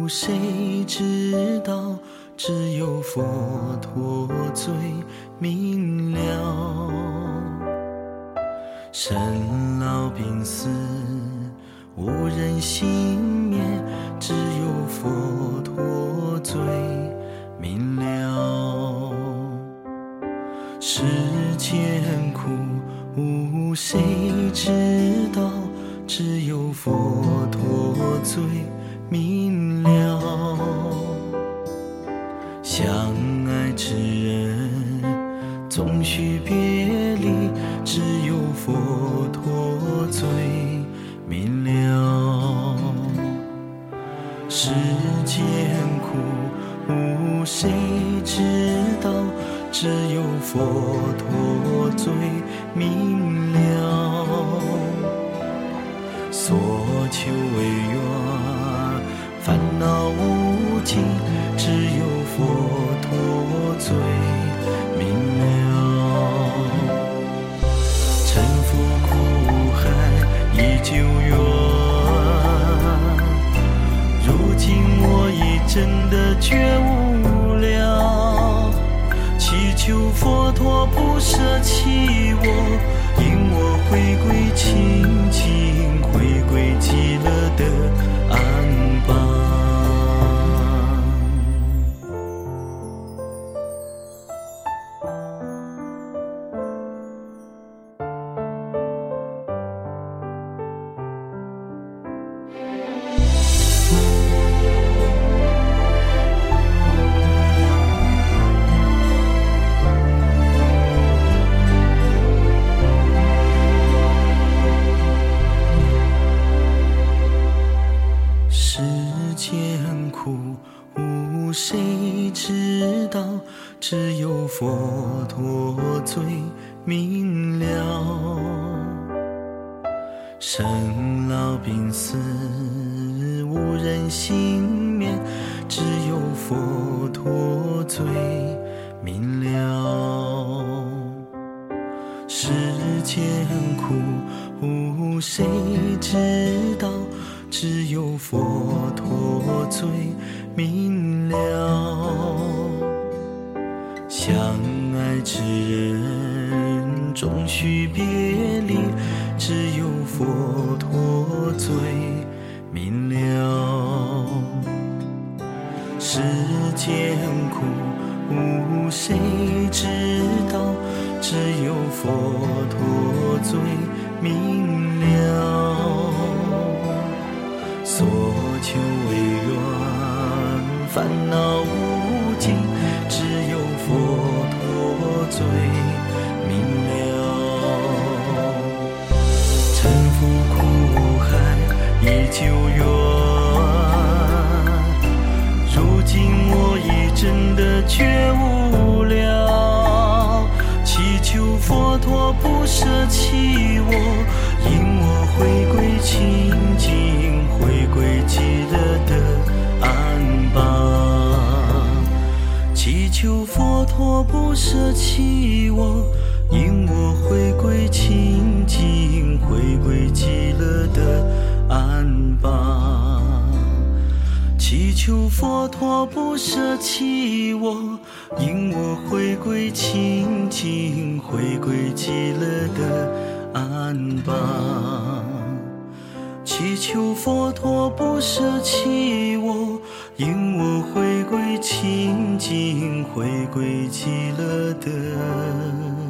无谁知道，只有佛陀最明了。生老病死无人幸免，只有佛陀最明了。世间苦无谁知道，只有佛陀最明了。相爱之人总须别离，只有佛陀最明了。世间苦无谁知道，只有佛陀最明了。所求为愿，烦恼无尽，只有佛陀最明了。沉浮苦海已久远，如今我已真的觉悟了。祈求佛陀不舍弃我，引我回归清净，回归极乐的安邦。世间苦无谁知道，只有佛陀最明了。生老病死无人幸免，只有佛陀最明了。世间苦无谁知道，只有佛陀最明了。相爱之人终须别离，只有佛陀最明了。世间苦无谁知道，只有佛陀最明了。所求为愿，烦恼无尽，只有佛陀最明了。沉浮苦海已久远，如今我已真的觉悟了。祈求佛陀不舍弃我，引我回归清净，回归极乐的安邦。祈求佛陀不舍弃我，引我回归清净，回归极乐的安邦。祈求佛陀不舍弃我，引我回归清净，回归极乐的安邦。祈求佛陀不舍弃我，引我回归清净，回归极乐的